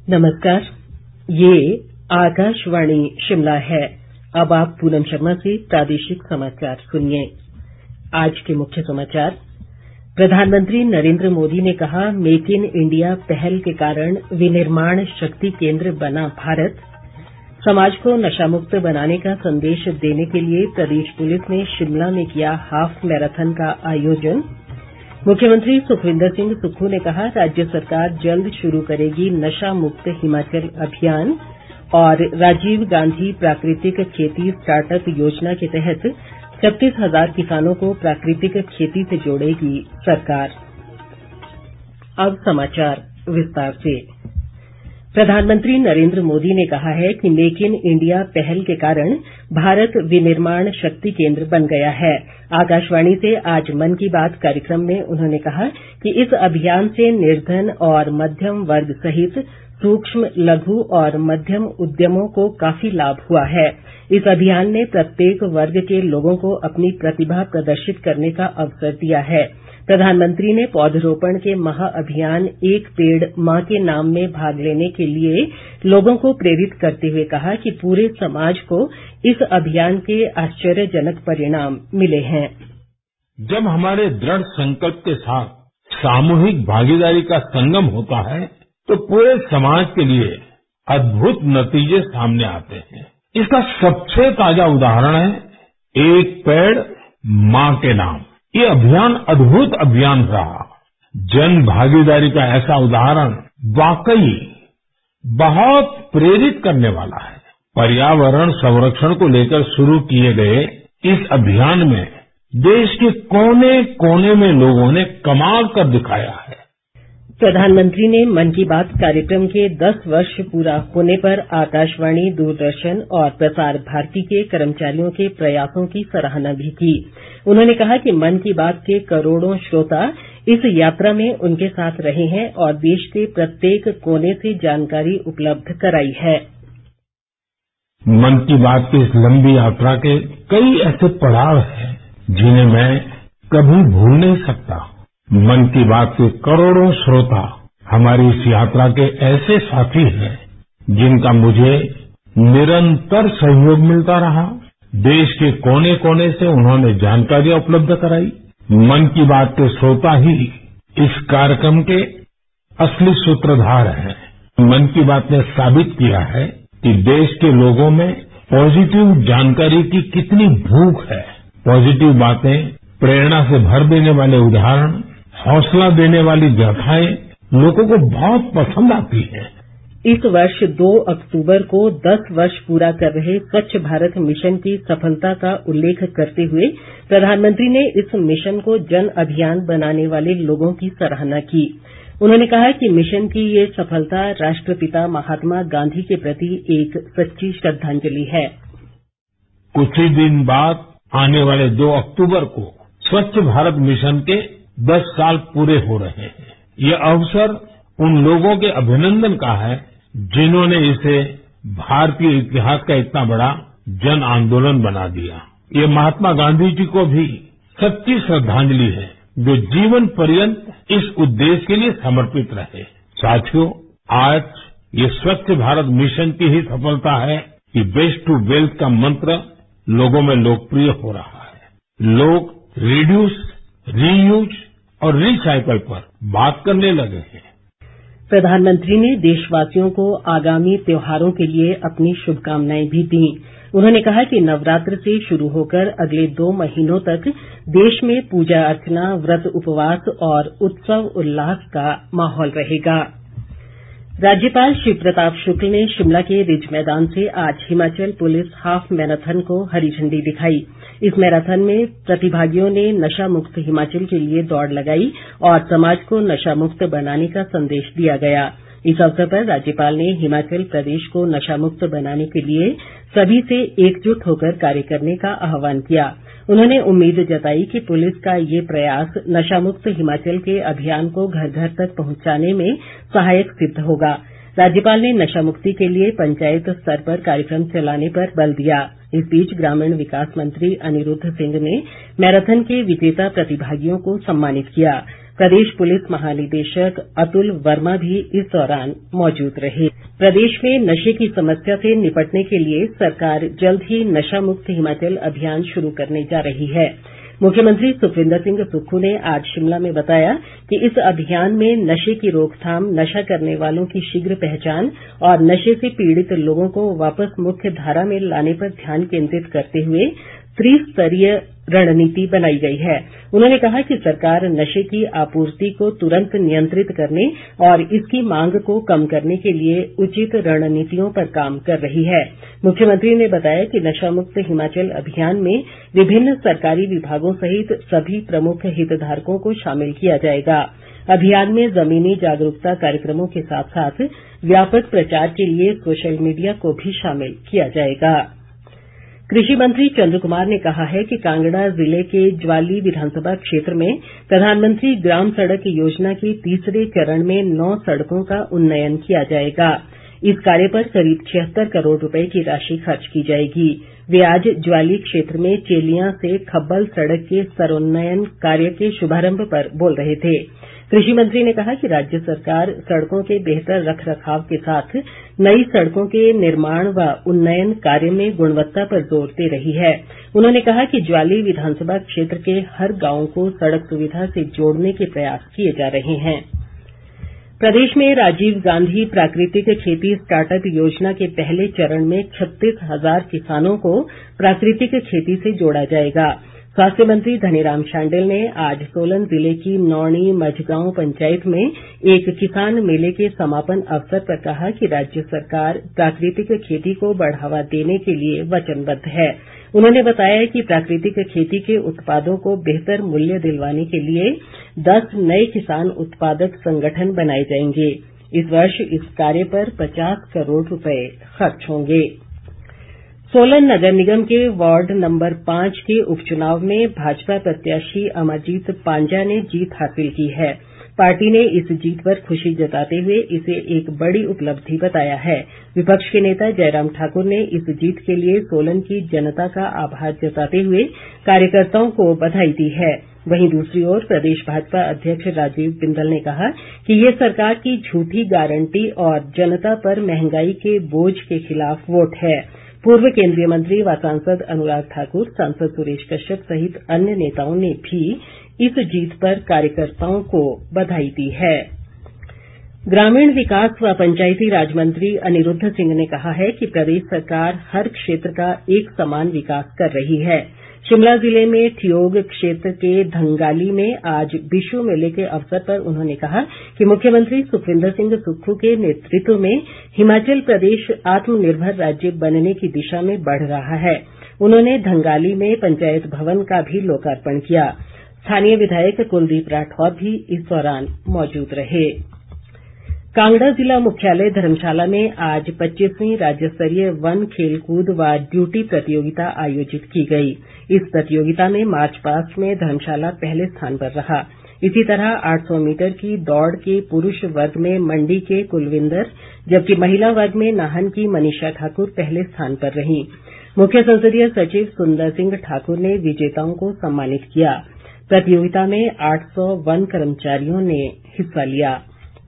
नमस्कार, ये आकाशवाणी शिमला है। अब आप पूनम शर्मा से प्रादेशिक समाचार सुनिए। आज के मुख्य समाचार। प्रधानमंत्री नरेंद्र मोदी ने कहा, मेक इन इंडिया पहल के कारण विनिर्माण शक्ति केंद्र बना भारत। समाज को नशामुक्त बनाने का संदेश देने के लिए प्रदेश पुलिस ने शिमला में किया हाफ मैराथन का आयोजन। मुख्यमंत्री सुखविंदर सिंह सुक्खू ने कहा, राज्य सरकार जल्द शुरू करेगी नशा मुक्त हिमाचल अभियान। और राजीव गांधी प्राकृतिक खेती स्टार्टअप योजना के तहत 36,000 किसानों को प्राकृतिक खेती से जोड़ेगी सरकार। अब समाचार विस्तार से। प्रधानमंत्री नरेंद्र मोदी ने कहा है कि मेक इन इंडिया पहल के कारण भारत विनिर्माण शक्ति केंद्र बन गया है। आकाशवाणी से आज मन की बात कार्यक्रम में उन्होंने कहा कि इस अभियान से निर्धन और मध्यम वर्ग सहित सूक्ष्म, लघु और मध्यम उद्यमों को काफी लाभ हुआ है। इस अभियान ने प्रत्येक वर्ग के लोगों को अपनी प्रतिभा प्रदर्शित करने का अवसर दिया है। प्रधानमंत्री ने पौधरोपण के महाअभियान एक पेड़ मां के नाम में भाग लेने के लिए लोगों को प्रेरित करते हुए कहा कि पूरे समाज को इस अभियान के आश्चर्यजनक परिणाम मिले हैं। जब हमारे दृढ़ संकल्प के साथ सामूहिक भागीदारी का संगम होता है तो पूरे समाज के लिए अद्भुत नतीजे सामने आते हैं। इसका सबसे ताजा उदाहरण है एक पेड़ मां के नाम। ये अभियान अद्भुत अभियान रहा। जन भागीदारी का ऐसा उदाहरण वाकई बहुत प्रेरित करने वाला है। पर्यावरण संरक्षण को लेकर शुरू किए गए इस अभियान में देश के कोने कोने में लोगों ने कमाल कर दिखाया है। प्रधानमंत्री ने मन की बात कार्यक्रम के 10 वर्ष पूरा होने पर आकाशवाणी, दूरदर्शन और प्रसार भारती के कर्मचारियों के प्रयासों की सराहना भी की। उन्होंने कहा कि मन की बात के करोड़ों श्रोता इस यात्रा में उनके साथ रहे हैं और देश के प्रत्येक कोने से जानकारी उपलब्ध कराई है। मन की बात की इस लंबी यात्रा के कई ऐसे पड़ाव हैं जिन्हें मैं कभी भूल नहीं सकता। मन की बात के करोड़ों श्रोता हमारी इस यात्रा के ऐसे साथी हैं जिनका मुझे निरंतर सहयोग मिलता रहा। देश के कोने कोने से उन्होंने जानकारियां उपलब्ध कराई। मन की बात के श्रोता ही इस कार्यक्रम के असली सूत्रधार हैं। मन की बात ने साबित किया है कि देश के लोगों में पॉजिटिव जानकारी की कितनी भूख है। पॉजिटिव बातें, प्रेरणा से भर देने वाले उदाहरण, हौसला देने वाली गाथाएं लोगों को बहुत पसंद आती हैं। इस वर्ष 2 अक्टूबर को 10 वर्ष पूरा कर रहे स्वच्छ भारत मिशन की सफलता का उल्लेख करते हुए प्रधानमंत्री ने इस मिशन को जन अभियान बनाने वाले लोगों की सराहना की। उन्होंने कहा कि मिशन की ये सफलता राष्ट्रपिता महात्मा गांधी के प्रति एक सच्ची श्रद्धांजलि है। कुछ ही दिन बाद आने वाले 2 अक्टूबर को स्वच्छ भारत मिशन के 10 साल पूरे हो रहे हैं। ये अवसर उन लोगों के अभिनंदन का है जिन्होंने इसे भारतीय इतिहास का इतना बड़ा जन आंदोलन बना दिया। ये महात्मा गांधी जी को भी सच्ची श्रद्धांजलि है जो जीवन पर्यंत इस उद्देश्य के लिए समर्पित रहे। साथियों, आज ये स्वच्छ भारत मिशन की ही सफलता है कि वेस्ट टू वेल्थ का मंत्र लोगों में लोकप्रिय हो रहा है। लोग रिड्यूस, रीयूज और रिसाइकल पर बात करने लगे हैं। प्रधानमंत्री ने देशवासियों को आगामी त्योहारों के लिए अपनी शुभकामनाएं भी दी। उन्होंने कहा कि नवरात्र से शुरू होकर अगले 2 महीनों तक देश में पूजा अर्चना, व्रत उपवास और उत्सव उल्लास का माहौल रहेगा। राज्यपाल शिव प्रताप शुक्ल ने शिमला के रिज मैदान से आज हिमाचल पुलिस हाफ मैराथन को हरी झंडी दिखाई। इस मैराथन में प्रतिभागियों ने नशा मुक्त हिमाचल के लिए दौड़ लगाई और समाज को नशा मुक्त बनाने का संदेश दिया गया। इस अवसर पर राज्यपाल ने हिमाचल प्रदेश को नशा मुक्त बनाने के लिए सभी से एकजुट होकर कार्य करने का आह्वान किया। उन्होंने उम्मीद जताई कि पुलिस का ये प्रयास नशा मुक्त हिमाचल के अभियान को घर घर तक पहुंचाने में सहायक सिद्ध होगा। राज्यपाल ने नशा मुक्ति के लिए पंचायत स्तर पर कार्यक्रम चलाने पर बल दिया। इस बीच ग्रामीण विकास मंत्री अनिरुद्ध सिंह ने मैराथन के विजेता प्रतिभागियों को सम्मानित किया। प्रदेश पुलिस महानिदेशक अतुल वर्मा भी इस दौरान मौजूद रहे। प्रदेश में नशे की समस्या से निपटने के लिए सरकार जल्द ही नशा मुक्त हिमाचल अभियान शुरू करने जा रही है। मुख्यमंत्री सुखविंदर सिंह सुक्खू ने आज शिमला में बताया कि इस अभियान में नशे की रोकथाम, नशा करने वालों की शीघ्र पहचान और नशे से पीड़ित लोगों को वापस मुख्य धारा में लाने पर ध्यान केंद्रित करते हुए त्रिस्तरीय रणनीति बनाई गई है। उन्होंने कहा कि सरकार नशे की आपूर्ति को तुरंत नियंत्रित करने और इसकी मांग को कम करने के लिए उचित रणनीतियों पर काम कर रही है। मुख्यमंत्री ने बताया कि नशा मुक्त हिमाचल अभियान में विभिन्न सरकारी विभागों सहित सभी प्रमुख हितधारकों को शामिल किया जाएगा। अभियान में जमीनी जागरूकता कार्यक्रमों के साथ साथ व्यापक प्रचार के लिए सोशल मीडिया को भी शामिल किया जाएगा। कृषि मंत्री चंद्र कुमार ने कहा है कि कांगड़ा जिले के ज्वाली विधानसभा क्षेत्र में प्रधानमंत्री ग्राम सड़क योजना के तीसरे चरण में 9 सड़कों का उन्नयन किया जाएगा। इस कार्य पर करीब 76 करोड़ रुपए की राशि खर्च की जाएगी। वे आज ज्वाली क्षेत्र में चेलियां से खब्बल सड़क के स्तरोन्नयन कार्य के शुभारंभ पर बोल रहे थे। कृषि मंत्री ने कहा कि राज्य सरकार सड़कों के बेहतर रखरखाव के साथ नई सड़कों के निर्माण व उन्नयन कार्य में गुणवत्ता पर जोर दे रही है। उन्होंने कहा कि ज्वाली विधानसभा क्षेत्र के हर गांव को सड़क सुविधा से जोड़ने के प्रयास किए जा रहे हैं। प्रदेश में राजीव गांधी प्राकृतिक खेती स्टार्टअप योजना के पहले चरण में 36,000 किसानों को प्राकृतिक खेती से जोड़ा जाएगा। स्वास्थ्य मंत्री धनीराम शांडिल ने आज सोलन जिले की नौणी मझगांव पंचायत में एक किसान मेले के समापन अवसर पर कहा कि राज्य सरकार प्राकृतिक खेती को बढ़ावा देने के लिए वचनबद्ध है। उन्होंने बताया कि प्राकृतिक खेती के उत्पादों को बेहतर मूल्य दिलवाने के लिए 10 नए किसान उत्पादक संगठन बनाए जाएंगे। इस वर्ष इस कार्य पर 50 करोड़ रुपए खर्च होंगे। सोलन नगर निगम के वार्ड नंबर 5 के उपचुनाव में भाजपा प्रत्याशी अमरजीत पांजा ने जीत हासिल की है। पार्टी ने इस जीत पर खुशी जताते हुए इसे एक बड़ी उपलब्धि बताया है। विपक्ष के नेता जयराम ठाकुर ने इस जीत के लिए सोलन की जनता का आभार जताते हुए कार्यकर्ताओं को बधाई दी है। वहीं दूसरी ओर प्रदेश भाजपा अध्यक्ष राजीव बिंदल ने कहा कि ये सरकार की झूठी गारंटी और जनता पर महंगाई के बोझ के खिलाफ वोट है। पूर्व केंद्रीय मंत्री व सांसद अनुराग ठाकुर, सांसद सुरेश कश्यप सहित अन्य नेताओं ने भी इस जीत पर कार्यकर्ताओं को बधाई दी है। ग्रामीण विकास व पंचायती राज मंत्री अनिरुद्ध सिंह ने कहा है कि प्रदेश सरकार हर क्षेत्र का एक समान विकास कर रही है। शिमला जिले में ठियोग क्षेत्र के धंगाली में आज बिशु मेले के अवसर पर उन्होंने कहा कि मुख्यमंत्री सुखविंदर सिंह सुक्खू के नेतृत्व में हिमाचल प्रदेश आत्मनिर्भर राज्य बनने की दिशा में बढ़ रहा है। उन्होंने धंगाली में पंचायत भवन का भी लोकार्पण किया। स्थानीय विधायक कुलदीप राठौर भी इस दौरान मौजूद रहे। कांगड़ा जिला मुख्यालय धर्मशाला में आज 25वीं राज्य स्तरीय वन खेलकूद व ड्यूटी प्रतियोगिता आयोजित की गई। इस प्रतियोगिता में मार्च पास्ट में धर्मशाला पहले स्थान पर रहा। इसी तरह 800 मीटर की दौड़ के पुरुष वर्ग में मंडी के कुलविंदर, जबकि महिला वर्ग में नाहन की मनीषा ठाकुर पहले स्थान पर रहीं। मुख्य संसदीय सचिव सुंदर सिंह ठाकुर ने विजेताओं को सम्मानित किया। प्रतियोगिता में 800 वन कर्मचारियों ने हिस्सा लिया।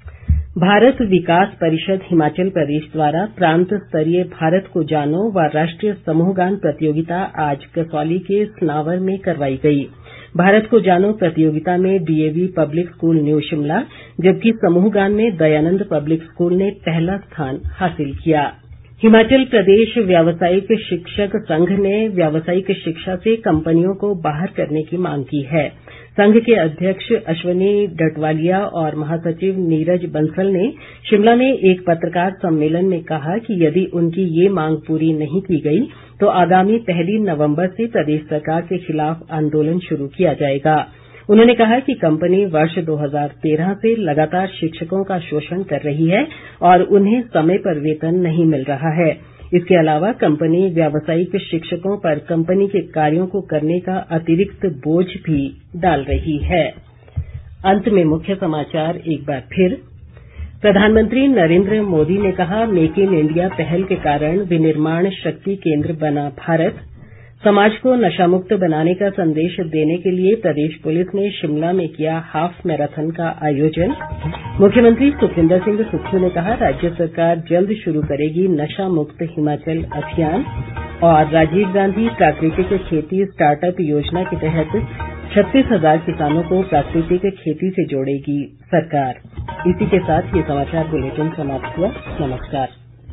भारत विकास परिषद हिमाचल प्रदेश द्वारा प्रांत स्तरीय भारत को जानो व राष्ट्रीय समूह गान प्रतियोगिता आज कसौली के सनावर में करवाई गई। भारत को जानो प्रतियोगिता में DAV public school New Shimla, जबकि समूह गान में दयानंद पब्लिक स्कूल ने पहला स्थान हासिल किया। हिमाचल प्रदेश व्यावसायिक शिक्षक संघ ने व्यावसायिक शिक्षा से कंपनियों को बाहर करने की मांग की है। संघ के अध्यक्ष अश्वनी डटवालिया और महासचिव नीरज बंसल ने शिमला में एक पत्रकार सम्मेलन में कहा कि यदि उनकी ये मांग पूरी नहीं की गई तो आगामी 1 नवंबर से प्रदेश सरकार के खिलाफ आंदोलन शुरू किया जाएगा। उन्होंने कहा कि कंपनी वर्ष 2013 से लगातार शिक्षकों का शोषण कर रही है और उन्हें समय पर वेतन नहीं मिल रहा है। इसके अलावा कंपनी व्यावसायिक शिक्षकों पर कंपनी के कार्यों को करने का अतिरिक्त बोझ भी डाल रही है। अंत में मुख्य समाचार एक बार फिर। प्रधानमंत्री नरेंद्र मोदी ने कहा, मेक इन इंडिया पहल के कारण विनिर्माण शक्ति केंद्र बना भारत। समाज को नशामुक्त बनाने का संदेश देने के लिए प्रदेश पुलिस ने शिमला में किया हाफ मैराथन का आयोजन। मुख्यमंत्री सुखविंदर सिंह सुक्खू ने कहा राज्य सरकार जल्द शुरू करेगी नशा मुक्त हिमाचल अभियान। और राजीव गांधी प्राकृतिक खेती स्टार्टअप योजना के तहत 36,000 किसानों को प्राकृतिक खेती से जोड़ेगी सरकार। इसी के साथ ये समाचार बुलेटिन समाप्त हुआ। नमस्कार।